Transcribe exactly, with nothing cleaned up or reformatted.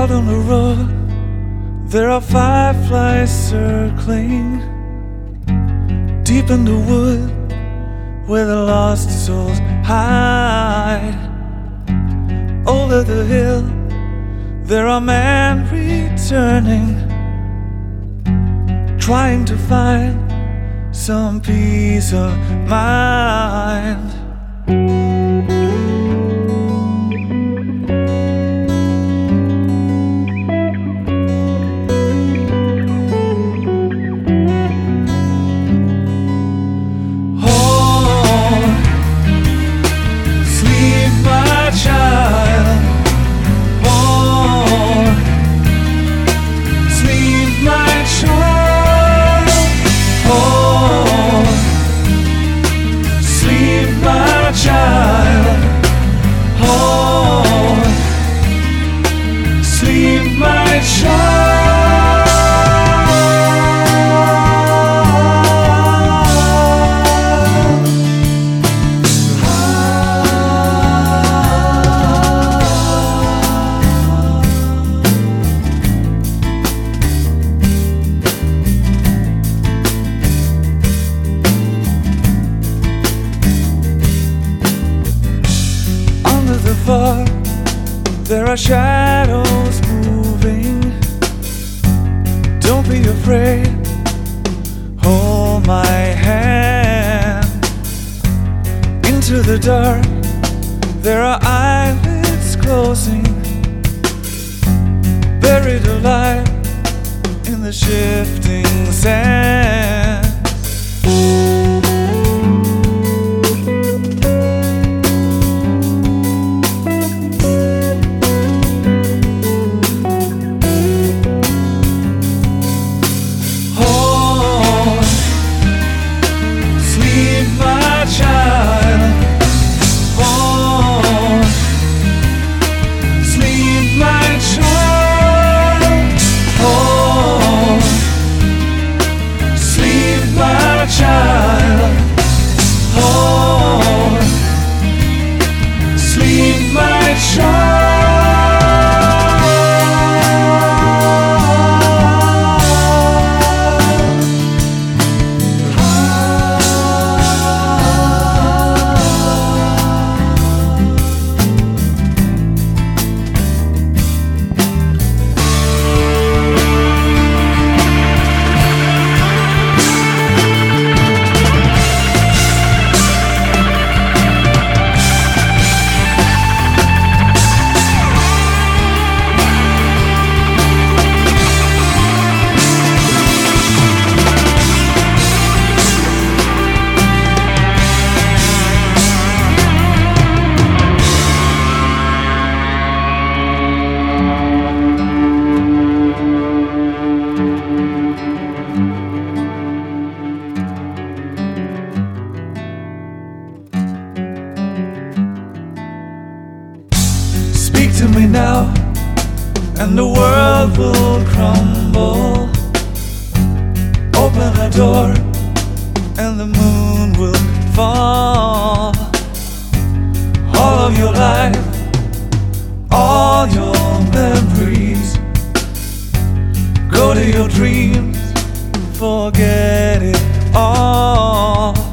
Out on the road, there are fireflies circling. Deep in the wood, where the lost souls hide. Over the hill, there are men returning, trying to find some peace of mind. There are shadows moving. Don't be afraid, hold my hand. Into the dark, there are eyelids closing, buried alive in the shifting sand. Speak to me now, and the world will crumble. Open a door, and the moon will fall. All of your life, all your memories, go to your dreams, forget it all.